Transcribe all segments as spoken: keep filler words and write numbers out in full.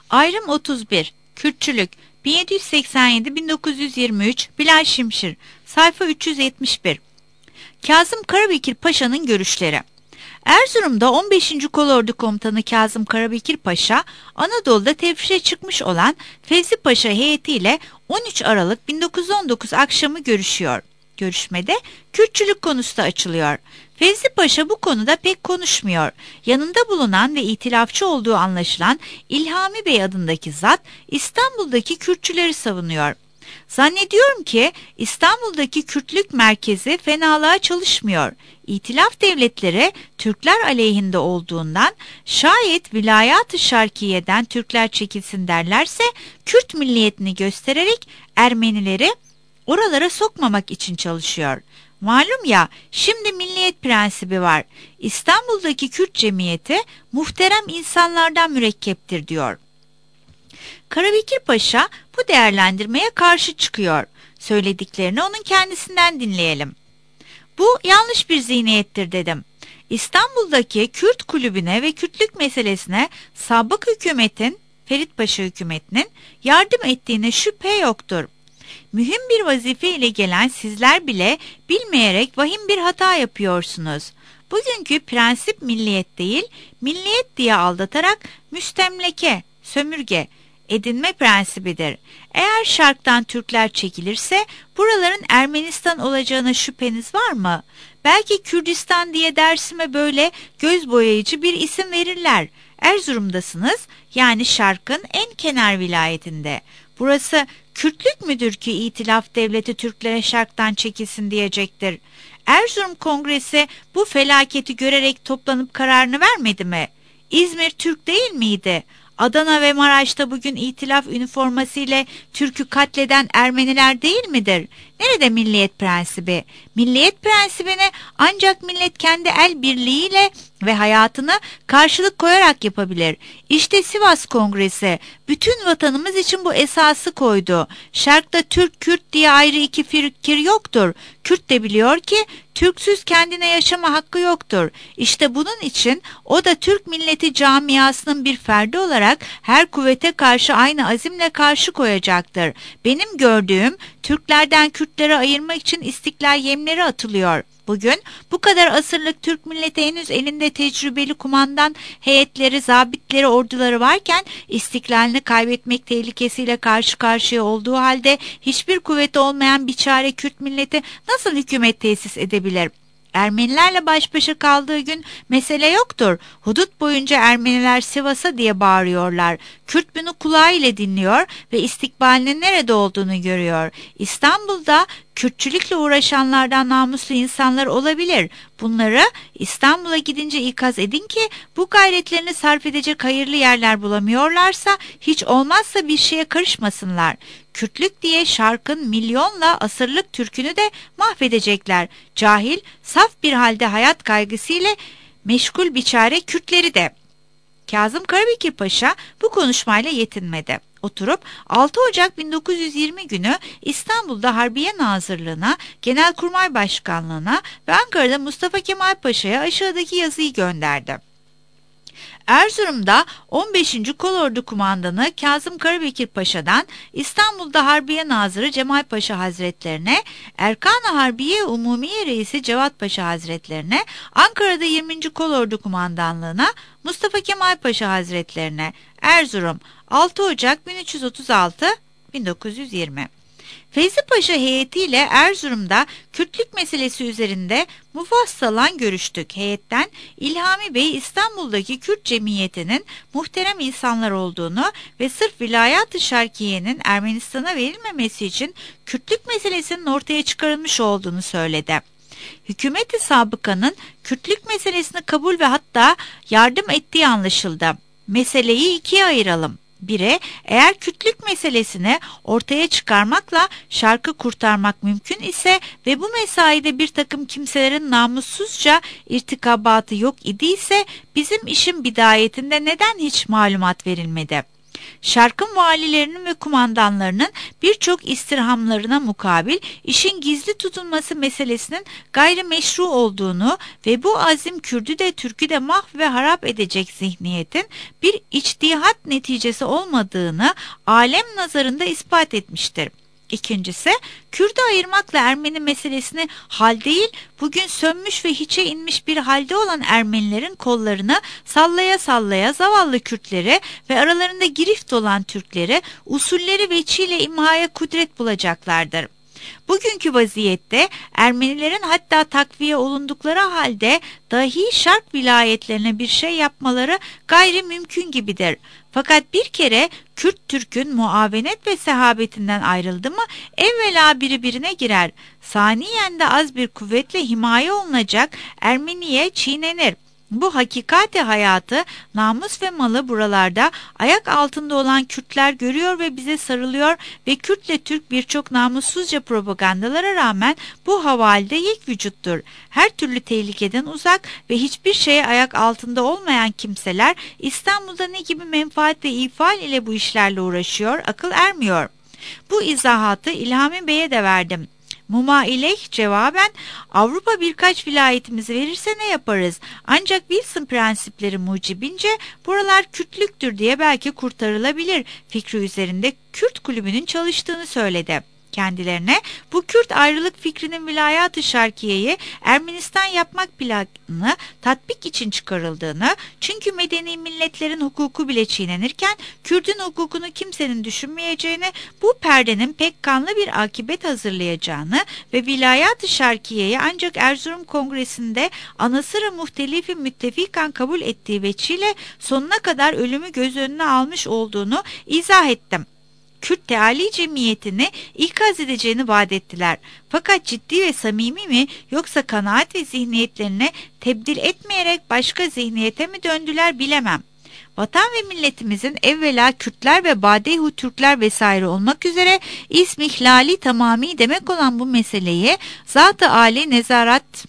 Ayrım otuz bir. Kürtçülük bin yedi yüz seksen yedi bin dokuz yüz yirmi üç Bilal Şimşir. Sayfa üç yüz yetmiş bir. Kazım Karabekir Paşa'nın görüşleri. Erzurum'da on beşinci Kolordu Komutanı Kazım Karabekir Paşa, Anadolu'da tefrişe çıkmış olan Fevzi Paşa heyetiyle on üç Aralık bin dokuz yüz on dokuz akşamı görüşüyor. Görüşmede Kürtçülük konusu da açılıyor. Fevzi Paşa bu konuda pek konuşmuyor. Yanında bulunan ve itilafçı olduğu anlaşılan İlhami Bey adındaki zat İstanbul'daki Kürtçüleri savunuyor. Zannediyorum ki İstanbul'daki Kürtlük merkezi fenalığa çalışmıyor. İtilaf devletleri Türkler aleyhinde olduğundan şayet Vilayat-ı Şarkiye'den Türkler çekilsin derlerse Kürt milliyetini göstererek Ermenileri oralara sokmamak için çalışıyor. Malum ya, şimdi milliyet prensibi var. İstanbul'daki Kürt cemiyeti muhterem insanlardan mürekkeptir diyor. Karabekir Paşa bu değerlendirmeye karşı çıkıyor. Söylediklerini onun kendisinden dinleyelim. Bu yanlış bir zihniyettir dedim. İstanbul'daki Kürt kulübüne ve Kürtlük meselesine sabık hükümetin, Ferit Paşa hükümetinin yardım ettiğine şüphe yoktur. Mühim bir vazife ile gelen sizler bile bilmeyerek vahim bir hata yapıyorsunuz. Bugünkü prensip milliyet değil, milliyet diye aldatarak müstemleke, sömürge edinme prensibidir. Eğer şarktan Türkler çekilirse buraların Ermenistan olacağına şüpheniz var mı? Belki Kürdistan diye Dersim'e böyle göz boyayıcı bir isim verirler. Erzurum'dasınız, yani şarkın en kenar vilayetinde. Burası Kürtlük müdür ki itilaf devleti Türklere şarktan çekilsin diyecektir. Erzurum Kongresi bu felaketi görerek toplanıp kararını vermedi mi? İzmir Türk değil miydi? Adana ve Maraş'ta bugün itilaf üniformasıyla Türk'ü katleden Ermeniler değil midir? Nerede milliyet prensibi? Milliyet prensibini ancak millet kendi el birliğiyle ve hayatını karşılık koyarak yapabilir. İşte Sivas Kongresi bütün vatanımız için bu esası koydu. Şarkta Türk, Kürt diye ayrı iki fikir yoktur. Kürt de biliyor ki Türksüz kendine yaşama hakkı yoktur. İşte bunun için o da Türk milleti camiasının bir ferdi olarak her kuvvete karşı aynı azimle karşı koyacaktır. Benim gördüğüm Türklerden Kürtlere ayırmak için istiklal yemleri atılıyor. Bugün bu kadar asırlık Türk milleti henüz elinde tecrübeli kumandan heyetleri, zabitleri, orduları varken istiklalini kaybetmek tehlikesiyle karşı karşıya olduğu halde hiçbir kuvveti olmayan biçare Kürt milleti nasıl hükümet tesis edebilir? Ermenilerle baş başa kaldığı gün mesele yoktur. Hudut boyunca Ermeniler Sivas'a diye bağırıyorlar. Kürt bunu kulağıyla dinliyor ve istikbalinin nerede olduğunu görüyor. İstanbul'da Kürtçülükle uğraşanlardan namuslu insanlar olabilir. Bunları İstanbul'a gidince ikaz edin ki bu gayretlerini sarf edecek hayırlı yerler bulamıyorlarsa hiç olmazsa bir şeye karışmasınlar. Kürtlük diye şarkın milyonla asırlık türkünü de mahvedecekler. Cahil, saf bir halde hayat kaygısıyla meşgul biçare Kürtleri de. Kazım Karabekir Paşa bu konuşmayla yetinmedi. Oturup altı Ocak bin dokuz yüz yirmi günü İstanbul'da Harbiye Nazırlığına, Genelkurmay Başkanlığına ve Ankara'da Mustafa Kemal Paşa'ya aşağıdaki yazıyı gönderdi. Erzurum'da on beşinci Kolordu Kumandanı Kazım Karabekir Paşa'dan İstanbul'da Harbiye Nazırı Cemal Paşa Hazretlerine, Erkan-ı Harbiye Umumiye Reisi Cevat Paşa Hazretlerine, Ankara'da yirminci Kolordu Kumandanlığına Mustafa Kemal Paşa Hazretlerine, Erzurum altı Ocak bin üç yüz otuz altı bin dokuz yüz yirmi. Fevzi Paşa heyetiyle Erzurum'da Kürtlük meselesi üzerinde mufassalan görüştük. Heyetten İlhami Bey İstanbul'daki Kürt cemiyetinin muhterem insanlar olduğunu ve sırf Vilayat-ı Şarkiye'nin Ermenistan'a verilmemesi için Kürtlük meselesinin ortaya çıkarılmış olduğunu söyledi. Hükümeti sabıkanın Kürtlük meselesini kabul ve hatta yardım ettiği anlaşıldı. Meseleyi ikiye ayıralım. Bire, eğer Kürtlük meselesini ortaya çıkarmakla şarkı kurtarmak mümkün ise ve bu mesaide bir takım kimselerin namussuzca irtikabatı yok idiyse bizim işin bidayetinde neden hiç malumat verilmedi? Şarkın valilerinin ve kumandanlarının birçok istirhamlarına mukabil işin gizli tutulması meselesinin gayrimeşru olduğunu ve bu azim Kürdü de Türk'ü de mahv ve harap edecek zihniyetin bir içtihat neticesi olmadığını alem nazarında ispat etmiştir. İkincisi, Kürt'ü ayırmakla Ermeni meselesini hal değil, bugün sönmüş ve hiçe inmiş bir halde olan Ermenilerin kollarını sallaya sallaya zavallı Kürtleri ve aralarında girift olan Türkleri usulleri veçiyle imhaya kudret bulacaklardır. Bugünkü vaziyette Ermenilerin hatta takviye olundukları halde dahi şark vilayetlerine bir şey yapmaları gayri mümkün gibidir. Fakat bir kere Kürt Türk'ün muavenet ve sehabetinden ayrıldı mı evvela birbirine girer. Saniyen de az bir kuvvetle himaye olunacak Ermeniye çiğnenir. Bu hakikati hayatı, namus ve malı buralarda ayak altında olan Kürtler görüyor ve bize sarılıyor ve Kürtle Türk birçok namussuzca propagandalara rağmen bu havalde yek vücuttur. Her türlü tehlikeden uzak ve hiçbir şeye ayak altında olmayan kimseler İstanbul'da ne gibi menfaat ve ifade ile bu işlerle uğraşıyor, akıl ermiyor. Bu izahatı İlhami Bey'e de verdim. Mumaileh cevaben Avrupa birkaç vilayetimizi verirse ne yaparız? Ancak Wilson prensipleri mucibince buralar Kürtlüktür diye belki kurtarılabilir fikri üzerinde Kürt kulübünün çalıştığını söyledi. Kendilerine bu Kürt ayrılık fikrinin vilayat-ı şarkiyeyi Ermenistan yapmak planını tatbik için çıkarıldığını, çünkü medeni milletlerin hukuku bile çiğnenirken Kürt'ün hukukunu kimsenin düşünmeyeceğini, bu perdenin pek kanlı bir akibet hazırlayacağını ve vilayat-ı şarkiyeyi ancak Erzurum Kongresi'nde anasıra muhtelifi müttefikan kabul ettiği veçiyle sonuna kadar ölümü göz önüne almış olduğunu izah ettim. Kürt Teali Cemiyeti'ni ikaz edeceğini vaat ettiler. Fakat ciddi ve samimi mi yoksa kanaat ve zihniyetlerini tebdil etmeyerek başka zihniyete mi döndüler bilemem. Vatan ve milletimizin evvela Kürtler ve Badeyhu Türkler vesaire olmak üzere ismihlali tamami demek olan bu meseleyi zat-ı âli nezaret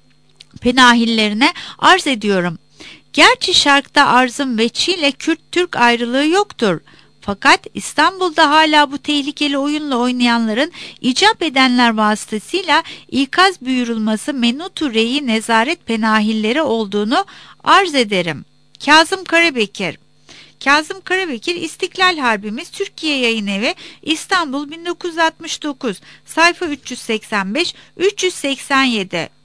penahillerine arz ediyorum. Gerçi şarkta arzım veçiyle Kürt-Türk ayrılığı yoktur. Fakat İstanbul'da hala bu tehlikeli oyunla oynayanların icap edenler vasıtasıyla ikaz buyurulması menutu reyi nezaret penahilleri olduğunu arz ederim. Kazım Karabekir. Kazım Karabekir, İstiklal Harbimiz, Türkiye Yayınevi, İstanbul, bin dokuz yüz altmış dokuz, sayfa üç yüz seksen beş üç yüz seksen yedi.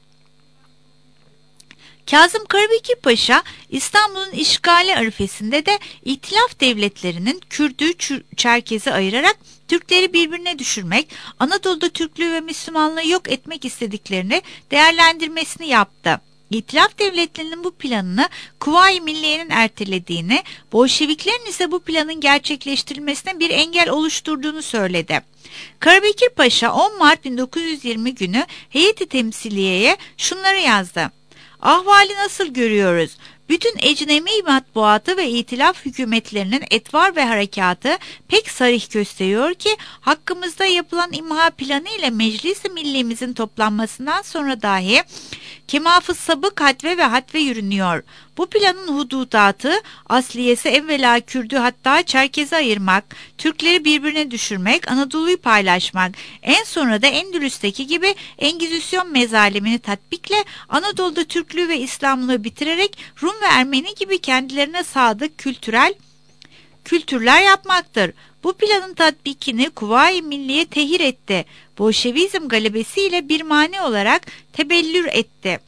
Kazım Karabekir Paşa, İstanbul'un işgali arifesinde de İtilaf devletlerinin Kürdü, Çerkez'i ayırarak Türkleri birbirine düşürmek, Anadolu'da Türklüğü ve Müslümanlığı yok etmek istediklerini değerlendirmesini yaptı. İtilaf devletlerinin bu planını Kuvayi Milliye'nin ertelediğini, Bolşeviklerin ise bu planın gerçekleştirilmesine bir engel oluşturduğunu söyledi. Karabekir Paşa on Mart bin dokuz yüz yirmi günü heyeti temsiliyeye şunları yazdı. Ahvali nasıl görüyoruz? Bütün ecnebi matbuatı ve itilaf hükümetlerinin etvar ve harekatı pek sarih gösteriyor ki hakkımızda yapılan imha planı ile Meclis-i Millimizin toplanmasından sonra dahi kemaf-ı sabık hatve ve hatve yürünüyor. Bu planın hududatı asliyesi evvela Kürdü hatta Çerkez'i ayırmak, Türkleri birbirine düşürmek, Anadolu'yu paylaşmak, en sonra da Endülüs'teki gibi Engizisyon mezalimini tatbikle Anadolu'da Türklüğü ve İslamlığı bitirerek Rum ve Ermeni gibi kendilerine sadık kültürel kültürler yapmaktır. Bu planın tatbikini Kuvayi Milliye tehir etti. Bolşevizm galebesiyle bir mani olarak tebellür etti.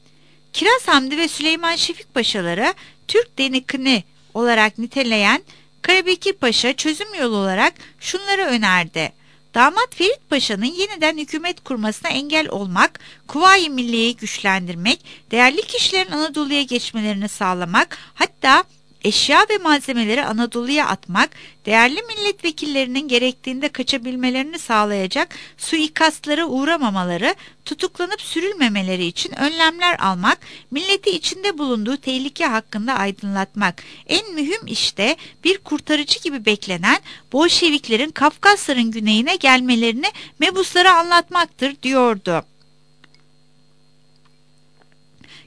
Kiraz Hamdi ve Süleyman Şefik Paşaları Türk denikini olarak niteleyen Karabekir Paşa çözüm yolu olarak şunları önerdi. Damat Ferit Paşa'nın yeniden hükümet kurmasına engel olmak, Kuvayi Milliye'yi güçlendirmek, değerli kişilerin Anadolu'ya geçmelerini sağlamak, hatta eşya ve malzemeleri Anadolu'ya atmak, değerli milletvekillerinin gerektiğinde kaçabilmelerini sağlayacak suikastlara uğramamaları, tutuklanıp sürülmemeleri için önlemler almak, milleti içinde bulunduğu tehlike hakkında aydınlatmak. En mühim işte bir kurtarıcı gibi beklenen Bolşeviklerin Kafkasların güneyine gelmelerini mebuslara anlatmaktır diyordu.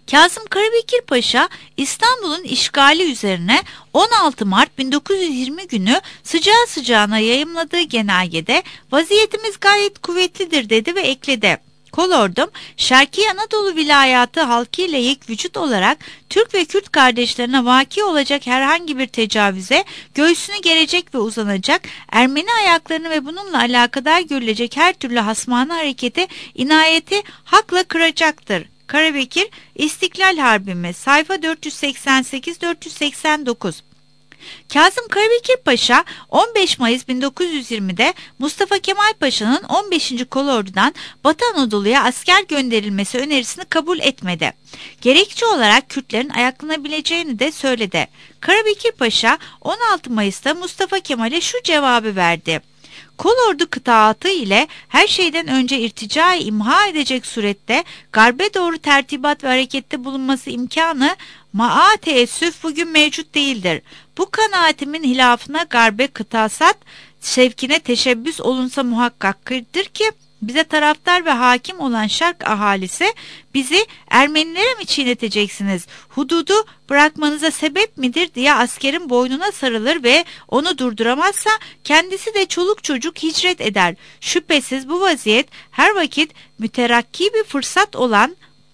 Kazım Karabekir Paşa İstanbul'un işgali üzerine on altı Mart bin dokuz yüz yirmi günü sıcağı sıcağına yayımladığı genelgede vaziyetimiz gayet kuvvetlidir dedi ve ekledi. Kolordum, Şerki Anadolu vilayatı halkıyla yek vücut olarak Türk ve Kürt kardeşlerine vaki olacak herhangi bir tecavüze göğsünü gerecek ve uzanacak, Ermeni ayaklarını ve bununla alakadar görülecek her türlü hasmane hareketi inayeti hakla kıracaktır. Karabekir, İstiklal Harbimiz, sayfa dört yüz seksen sekiz dört yüz seksen dokuz. Kazım Karabekir Paşa on beş Mayıs bin dokuz yüz yirmide Mustafa Kemal Paşa'nın on beşinci Kolordu'dan Batı Anadolu'ya asker gönderilmesi önerisini kabul etmedi. Gerekçe olarak Kürtlerin ayaklanabileceğini de söyledi. Karabekir Paşa on altı Mayıs'ta Mustafa Kemal'e şu cevabı verdi. Kolordu kıtaatı ile her şeyden önce irticayı imha edecek surette garbe doğru tertibat ve harekette bulunması imkanı maa teessüf bugün mevcut değildir. Bu kanaatimin hilafına garbe kıtasat sevkine teşebbüs olunsa muhakkaktır ki bize taraftar ve hakim olan Şark ahalisi bizi Ermenilere mi çiğneteceksiniz, hududu bırakmanıza sebep midir diye askerin boynuna sarılır ve onu durduramazsa kendisi de çoluk çocuk hicret eder. Şüphesiz bu vaziyet her vakit müterakki bir fırsat olan,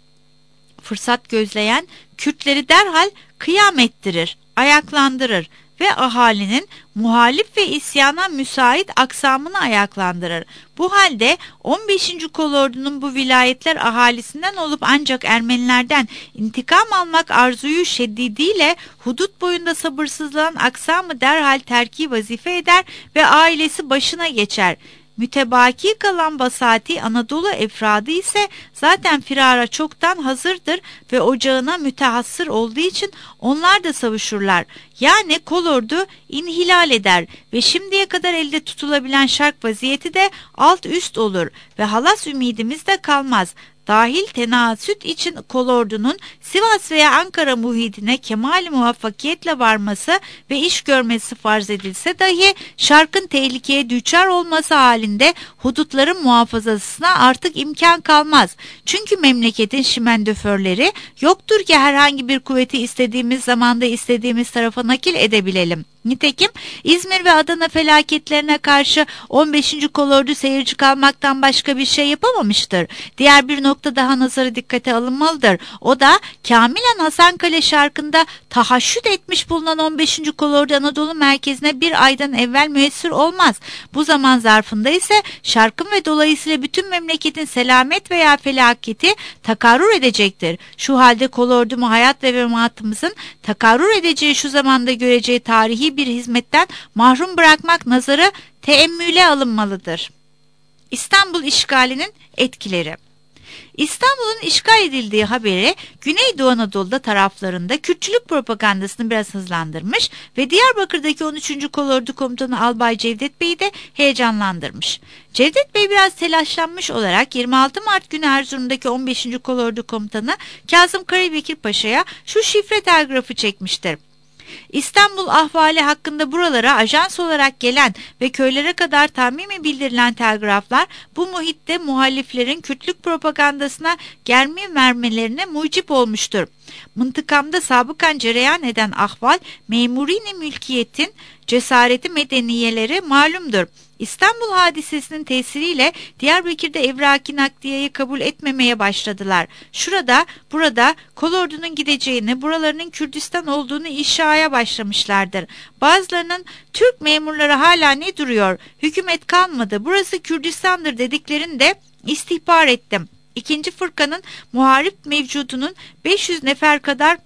fırsat gözleyen Kürtleri derhal kıyam ettirir, ayaklandırır ve ahalinin muhalif ve isyana müsait aksamını ayaklandırır. Bu halde on beşinci Kolordu'nun bu vilayetler ahalisinden olup ancak Ermenilerden intikam almak arzuyu şeddidiyle hudut boyunda sabırsızlanan aksamı derhal terki vazife eder ve ailesi başına geçer. Mütebaki kalan basati Anadolu efradı ise zaten firara çoktan hazırdır ve ocağına mütehassır olduğu için onlar da savuşurlar. Yani kolordu inhilal eder ve şimdiye kadar elde tutulabilen şark vaziyeti de alt üst olur ve halas ümidimiz de kalmaz. Dahil tenasüt için kolordunun Sivas veya Ankara muhitine kemal muvaffakiyetle varması ve iş görmesi farz edilse dahi şarkın tehlikeye düçar olması halinde hudutların muhafazasına artık imkan kalmaz. Çünkü memleketin şimendöförleri yoktur ki herhangi bir kuvveti istediğimiz zamanda istediğimiz tarafa nakil edebilelim. Nitekim İzmir ve Adana felaketlerine karşı on beşinci Kolordu seyirci kalmaktan başka bir şey yapamamıştır. Diğer bir nokta daha nazara dikkate alınmalıdır. O da kamilen Hasankale şarkında tahaşüt etmiş bulunan on beşinci Kolordu Anadolu merkezine bir aydan evvel müessir olmaz. Bu zaman zarfında ise şarkın ve dolayısıyla bütün memleketin selamet veya felaketi takarrur edecektir. Şu halde kolordumu hayat ve vefatımızın takarrur edeceği şu zamanda göreceği tarihi bir hizmetten mahrum bırakmak nazarı teemmüle alınmalıdır. İstanbul işgalinin etkileri. İstanbul'un işgal edildiği haberi Güneydoğu Anadolu'da taraflarında Kürtçülük propagandasını biraz hızlandırmış ve Diyarbakır'daki on üçüncü Kolordu Komutanı Albay Cevdet Bey'i de heyecanlandırmış. Cevdet Bey biraz telaşlanmış olarak yirmi altı Mart günü Erzurum'daki on beşinci Kolordu Komutanı Kazım Karabekir Paşa'ya şu şifre telgrafı çekmiştir. İstanbul ahvali hakkında buralara ajans olarak gelen ve köylere kadar tahmini bildirilen telgraflar bu muhitte muhaliflerin Kürtlük propagandasına germi vermelerine mucip olmuştur. Mıntıkamda sabıkan cereyan eden ahval memurine mülkiyetin cesareti medeniyeleri malumdur. İstanbul hadisesinin tesiriyle Diyarbakır'da evrak-ı nakliyeyi kabul etmemeye başladılar. Şurada, burada kolordunun gideceğini, buralarının Kürdistan olduğunu inşaya başlamışlardır. Bazılarının Türk memurları hala ne duruyor, hükümet kalmadı, burası Kürdistan'dır dediklerini de istihbar ettim. İkinci fırkanın muharip mevcudunun beş yüz nefer kadar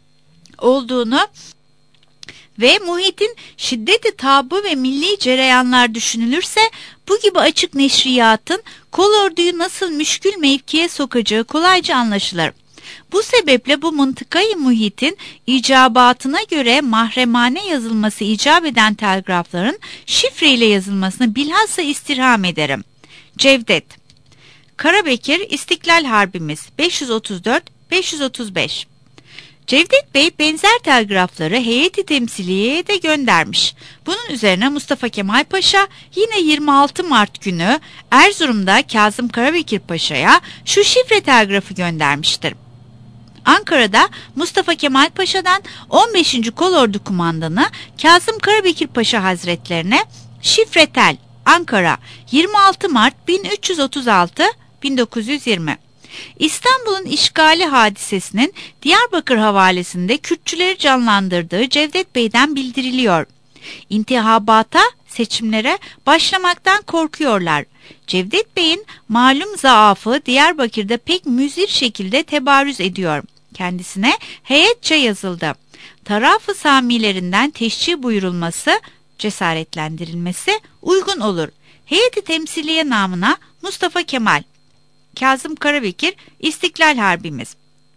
olduğunu ve muhitin şiddeti tabu ve milli cereyanlar düşünülürse bu gibi açık neşriyatın kolorduyu nasıl müşkül mevkiye sokacağı kolayca anlaşılır. Bu sebeple bu mıntıkayı muhitin icabatına göre mahremane yazılması icap eden telgrafların şifreyle yazılmasını bilhassa istirham ederim. Cevdet Karabekir İstiklal Harbimiz beş yüz otuz dört beş yüz otuz beş. Cevdet Bey benzer telgrafları heyeti temsiliyeye de göndermiş. Bunun üzerine Mustafa Kemal Paşa yine yirmi altı Mart günü Erzurum'da Kazım Karabekir Paşa'ya şu şifre telgrafı göndermiştir. Ankara'da Mustafa Kemal Paşa'dan on beşinci Kolordu Kumandanı Kazım Karabekir Paşa Hazretlerine Şifretel, Ankara, yirmi altı Mart bin üç yüz otuz altı bin dokuz yüz yirmi. İstanbul'un işgali hadisesinin Diyarbakır havalesinde Kürtçüleri canlandırdığı Cevdet Bey'den bildiriliyor. İntihabata, seçimlere başlamaktan korkuyorlar. Cevdet Bey'in malum zaafı Diyarbakır'da pek müzir şekilde tebarüz ediyor. Kendisine heyetçe yazıldı. Taraf-ı Samilerinden teşcih buyurulması, cesaretlendirilmesi uygun olur. Heyeti temsiliye namına Mustafa Kemal, Kazım Karabekir, İstiklal Harbimiz.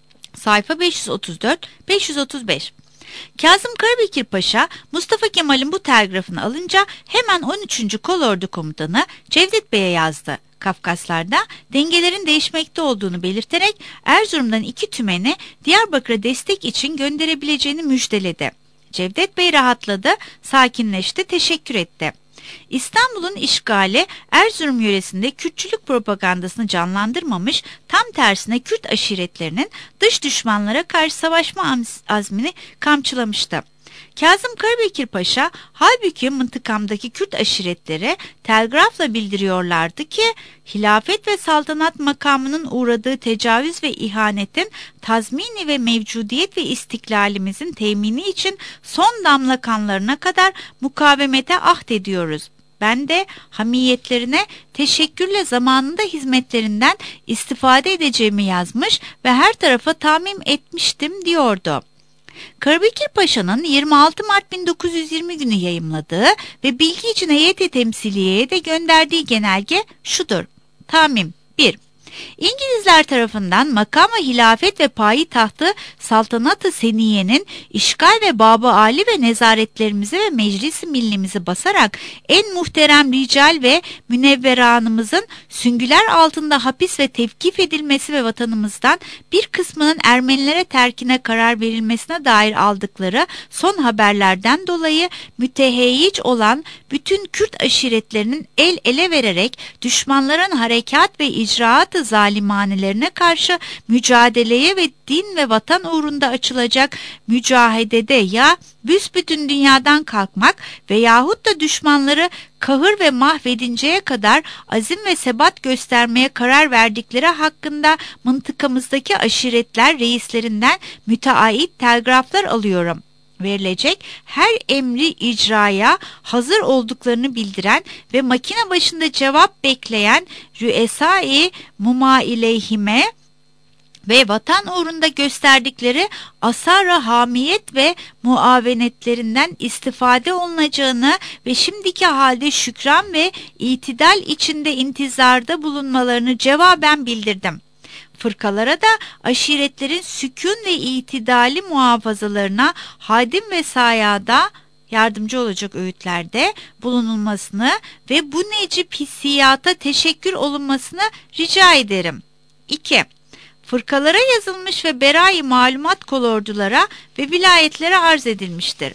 Sayfa beş yüz otuz dört beş yüz otuz beş. Kazım Karabekir Paşa, Mustafa Kemal'in bu telgrafını alınca hemen on üçüncü Kolordu Komutanı Cevdet Bey'e yazdı. Kafkaslar'da dengelerin değişmekte olduğunu belirterek Erzurum'dan iki tümeni Diyarbakır'a destek için gönderebileceğini müjdeledi. Cevdet Bey rahatladı, sakinleşti, teşekkür etti. İstanbul'un işgali Erzurum yöresinde Kürtçülük propagandasını canlandırmamış, tam tersine Kürt aşiretlerinin dış düşmanlara karşı savaşma azmini kamçılamıştı. Kazım Karabekir Paşa, halbuki mıntıkamdaki Kürt aşiretleri telgrafla bildiriyorlardı ki, hilafet ve saltanat makamının uğradığı tecavüz ve ihanetin tazmini ve mevcudiyet ve istiklalimizin temini için son damla kanlarına kadar mukavemete ahd ediyoruz. Ben de hamiyetlerine teşekkürle zamanında hizmetlerinden istifade edeceğimi yazmış ve her tarafa tamim etmiştim diyordu. Karabekir Paşa'nın yirmi altı Mart bin dokuz yüz yirmi günü yayımladığı ve bilgi için heyeti temsiliyeye de gönderdiği genelge şudur. Tamim bir. İngilizler tarafından makam-ı hilafet ve payitahtı saltanat-ı seniyenin işgal ve Bab-ı Ali ve nezaretlerimizi ve meclis-i millimizi basarak en muhterem rical ve münevveranımızın süngüler altında hapis ve tevkif edilmesi ve vatanımızdan bir kısmının Ermenilere terkine karar verilmesine dair aldıkları son haberlerden dolayı müteheyyic olan bütün Kürt aşiretlerinin el ele vererek düşmanların harekat ve icraat-ı zalimanelerine karşı mücadeleye ve din ve vatan uğrunda açılacak mücahedede ya büsbütün dünyadan kalkmak veyahut da düşmanları kahır ve mahvedinceye kadar azim ve sebat göstermeye karar verdikleri hakkında mıntıkamızdaki aşiretler reislerinden müteahhit telgraflar alıyorum. Verilecek her emri icraya hazır olduklarını bildiren ve makine başında cevap bekleyen rüesai mumaileyhime ve vatan uğrunda gösterdikleri asar-ı hamiyet ve muavenetlerinden istifade olunacağını ve şimdiki halde şükran ve itidal içinde intizarda bulunmalarını cevaben bildirdim. Fırkalara da aşiretlerin sükun ve itidali muhafazalarına hadim ve sayada yardımcı olacak öğütlerde bulunulmasını ve bu necip hissiyata teşekkür olunmasını rica ederim. iki. Fırkalara yazılmış ve berai malumat kolordulara ve vilayetlere arz edilmiştir.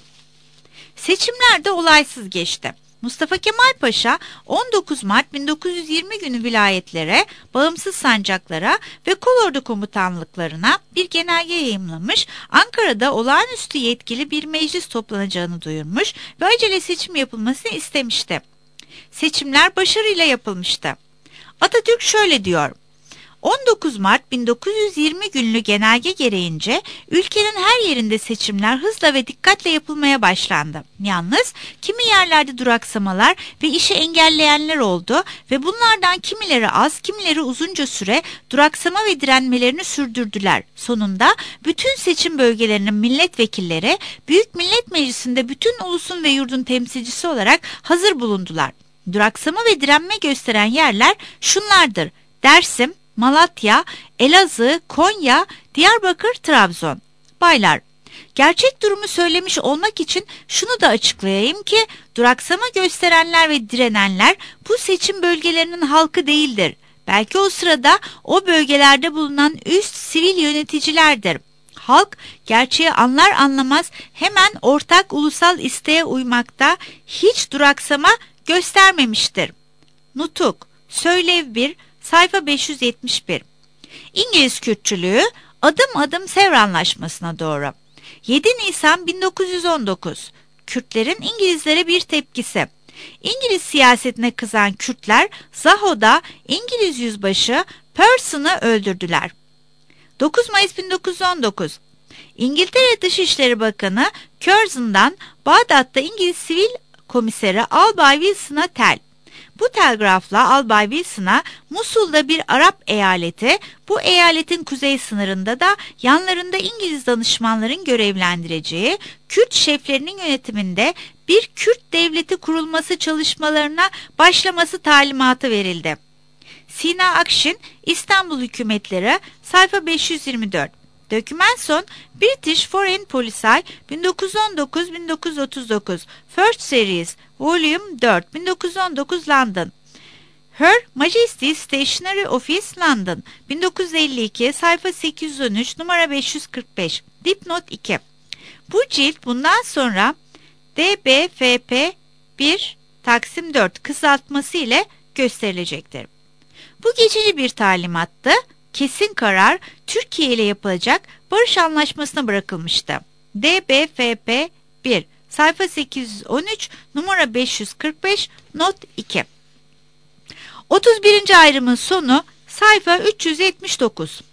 Seçimlerde olaysız geçti. Mustafa Kemal Paşa on dokuz Mart bin dokuz yüz yirmi günü vilayetlere, bağımsız sancaklara ve kolordu komutanlıklarına bir genelge yayımlamış, Ankara'da olağanüstü yetkili bir meclis toplanacağını duyurmuş ve acele seçim yapılmasını istemişti. Seçimler başarıyla yapılmıştı. Atatürk şöyle diyor: on dokuz Mart bin dokuz yüz yirmi günlü genelge gereğince ülkenin her yerinde seçimler hızla ve dikkatle yapılmaya başlandı. Yalnız kimi yerlerde duraksamalar ve işi engelleyenler oldu ve bunlardan kimileri az, kimileri uzunca süre duraksama ve direnmelerini sürdürdüler. Sonunda bütün seçim bölgelerinin milletvekilleri Büyük Millet Meclisi'nde bütün ulusun ve yurdun temsilcisi olarak hazır bulundular. Duraksama ve direnme gösteren yerler şunlardır: Dersim, Malatya, Elazığ, Konya, Diyarbakır, Trabzon. Baylar, gerçek durumu söylemiş olmak için şunu da açıklayayım ki duraksama gösterenler ve direnenler bu seçim bölgelerinin halkı değildir. Belki o sırada o bölgelerde bulunan üst sivil yöneticilerdir. Halk gerçeği anlar anlamaz hemen ortak ulusal isteğe uymakta hiç duraksama göstermemiştir. Nutuk, Söylev bir, sayfa beş yüz yetmiş bir. İngiliz Kürtçülüğü Adım adım Sevr Anlaşması'na doğru. yedi Nisan bin dokuz yüz on dokuz. Kürtlerin İngilizlere bir tepkisi. İngiliz siyasetine kızan Kürtler Zaho'da İngiliz yüzbaşı Pearson'ı öldürdüler. dokuz Mayıs bin dokuz yüz on dokuz. İngiltere Dışişleri Bakanı Curzon'dan Bağdat'ta İngiliz Sivil Komiseri Albay Wilson'a tel. Bu telgrafla Albay Wilson'a Musul'da bir Arap eyaleti, bu eyaletin kuzey sınırında da yanlarında İngiliz danışmanların görevlendireceği Kürt şeflerinin yönetiminde bir Kürt devleti kurulması çalışmalarına başlaması talimatı verildi. Sina Akşin, İstanbul Hükümetleri, sayfa beş yüz yirmi dört. Doküman son British Foreign Policy bin dokuz yüz on dokuz bin dokuz yüz otuz dokuz First Series Volume dört bin dokuz yüz on dokuz London. Her Majesty's Stationery Office London bin dokuz yüz elli iki sayfa sekiz yüz on üç numara beş yüz kırk beş. Dipnot iki. Bu cilt bundan sonra D B F P bir Taksim dört kısaltması ile gösterilecektir. Bu geçici bir talimattı. Kesin karar Türkiye ile yapılacak barış anlaşmasına bırakılmıştı. D B F P bir sayfa sekiz yüz on üç numara beş yüz kırk beş not iki. otuz birinci ayrımın sonu sayfa üç yüz yetmiş dokuz.